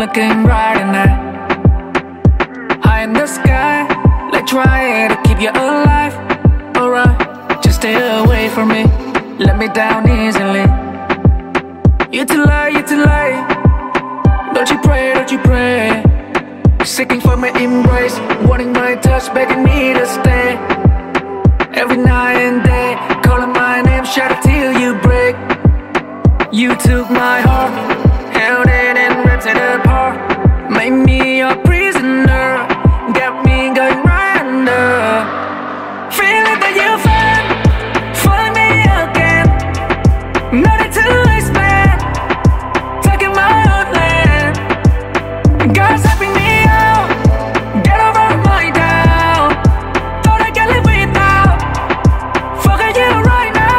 looking bright at night. High in the sky, like try to keep you alive. Alright, just stay away from me, let me down easily. You to lie, you to lie. Don't you pray, don't you pray. Seeking for my embrace, wanting my touch, begging me to stay. Every night and day, calling my name, shout it till you break. You took my heart, held it and ripped it apart. Made me your prisoner, got me going right under. Feeling that you find me again. Nothing to explain, taking my own land. God's helping me out, get over my doubt. Thought I could live without, forget you right now.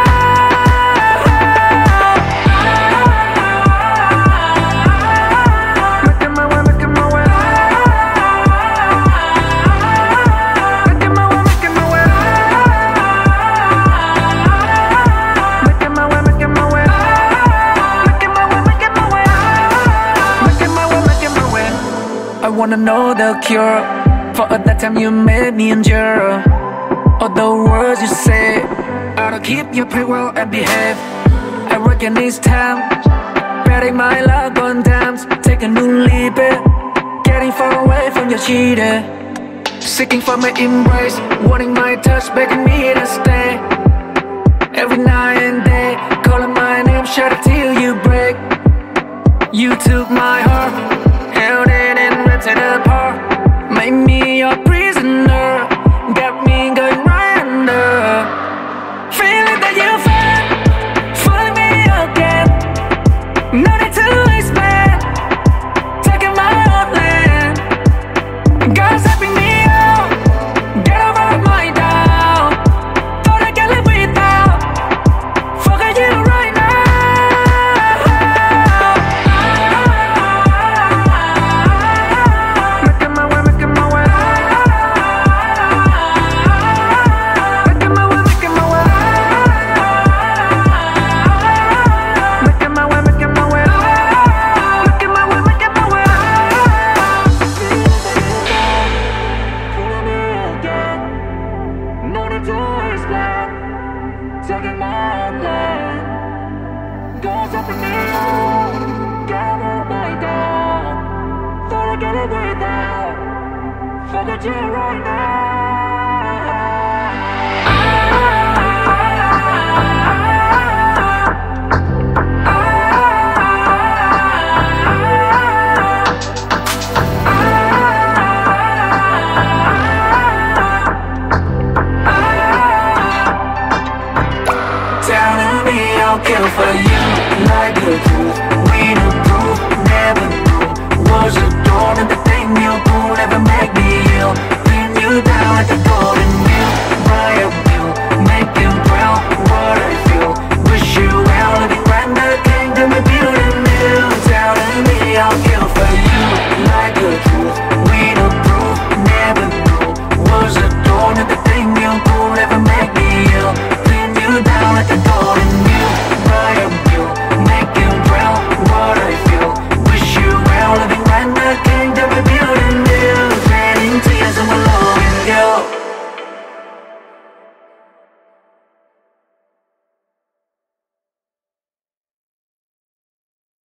Making my way, making my way. Making my way, making my way. Making my way, making my way. Making my way, making my way. Making my way, making my way. I wanna know the cure for all that time you made me endure. All the words you say, I'll keep you pretty well and behave. I reckon it's time, betting my luck on times. Take a new leap, getting far away from your cheating. Seeking for my embrace, wanting my touch, begging me to stay. Every night and day, calling my name, shout it till you break. You took my heart, held it and ripped it apart. Made me your prisoner, got me going right under. Feeling that you find me again. Nothing to explain, taking my own land. God's helping me out, get over my doubt. Thought I could live without, forget you right now. Making my way, making my way. Making my way, making my way. Making my way, making my way. Making my way, making my way. Fooling me again. No need to explain, taking my own land. God's helping me out, get over my doubt. Thought I could live without, forget you right now. Telling me I'll kill for you, like the truth. We the proof, never knew. Was a door and the thing you pulled never make me ill. Pin you down like a